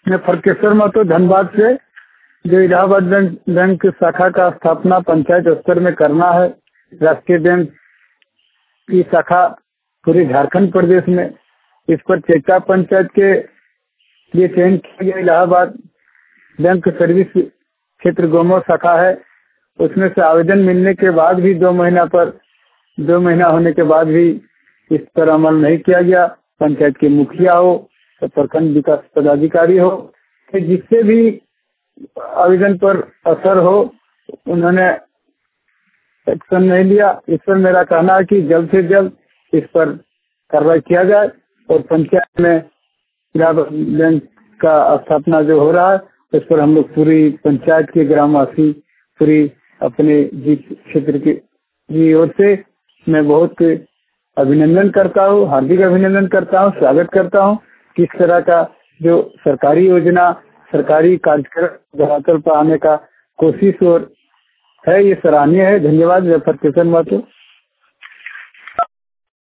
मैं फरकेश्वर महतो धनबाद से, जो इलाहाबाद बैंक शाखा का स्थापना पंचायत स्तर में करना है। राष्ट्रीय बैंक की शाखा पूरे झारखंड प्रदेश में, इस पर चेका पंचायत के लिए चयन किया गया। इलाहाबाद बैंक सर्विस क्षेत्र गोमो शाखा है, उसमें से आवेदन मिलने के बाद भी 2 महीना होने के बाद भी इस पर अमल नहीं किया गया। पंचायत के मुखिया हो तो प्रखंड विकास पदाधिकारी हो, जिससे भी आवेदन पर असर हो, उन्होंने एक्शन नहीं लिया। इस पर मेरा कहना है कि जल्द से जल्द इस पर कार्रवाई किया जाए और पंचायत में इलाहाबाद बैंक का स्थापना जो हो रहा है उस पर हम लोग पूरी पंचायत के ग्रामवासी पूरी अपने क्षेत्र की ओर से मैं बहुत अभिनंदन करता हूँ, हार्दिक अभिनंदन करता हूँ, स्वागत करता हूँ। किस तरह का जो सरकारी योजना, सरकारी कार्यक्रम धरातल पर आने का कोशिश और है, ये सराहनीय है। धन्यवाद। फरकेश्वर महतो।